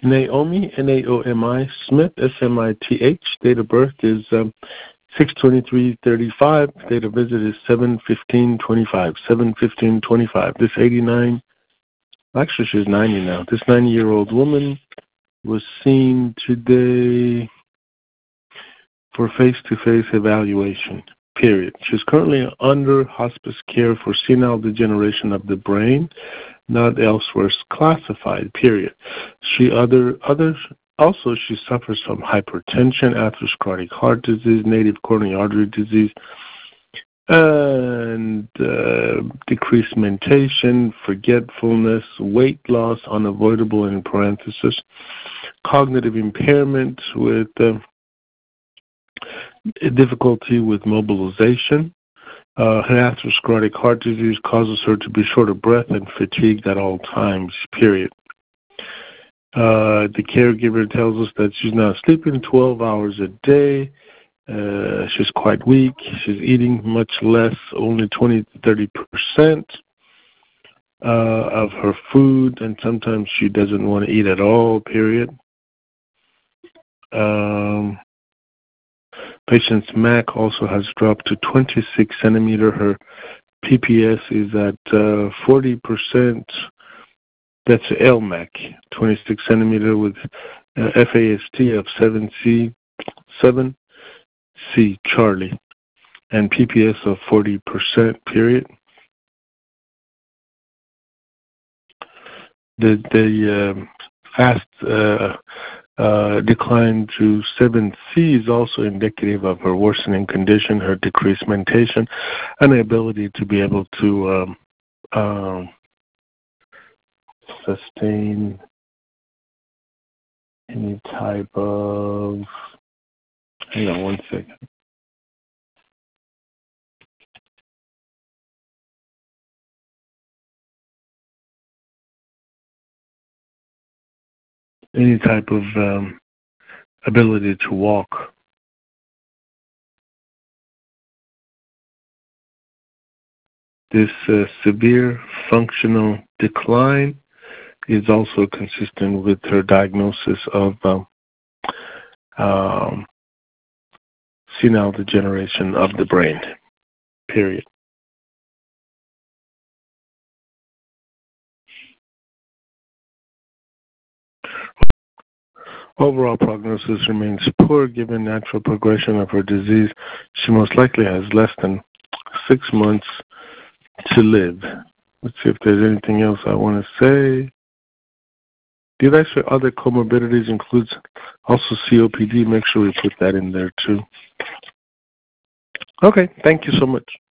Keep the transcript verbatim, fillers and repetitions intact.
Naomi, N A O M I, Smith, S M I T H. Date of birth is um, six twenty-three thirty-five. Date of visit is seven fifteen twenty-five. seven fifteen twenty-five. This eighty-nine, actually she's ninety now. This ninety-year-old woman was seen today for face-to-face evaluation, period. She's currently under hospice care for senile degeneration of the brain, not elsewhere classified, period. She other others also she suffers from hypertension, atherosclerotic heart disease, native coronary artery disease, and uh, decreased mentation, forgetfulness, weight loss, unavoidable in parenthesis, cognitive impairment with uh, difficulty with mobilization. Uh, her atherosclerotic heart disease causes her to be short of breath and fatigued at all times, period. Uh, the caregiver tells us that she's now sleeping twelve hours a day. Uh, she's quite weak. She's eating much less, only twenty to thirty percent uh, of her food, and sometimes she doesn't want to eat at all, period. Um, patient's M A C also has dropped to twenty-six centimeter. Her P P S is at uh, forty percent. That's L M A C, twenty-six centimeter with uh, F A S T of seven C, seven C Charlie, and P P S of forty percent, period. The, the um, fast uh, uh, decline to seven C is also indicative of her worsening condition, her decreased mentation, and the ability to be able to um, um, sustain any type of, hang on one second. Any type of um, ability to walk. This uh, severe functional decline is also consistent with her diagnosis of um, um, senile degeneration of the brain, period. Overall prognosis remains poor given natural progression of her disease. She most likely has less than six months to live. Let's see if there's anything else I want to say. Did I say other comorbidities includes also C O P D? Make sure we put that in there too. Okay, thank you so much.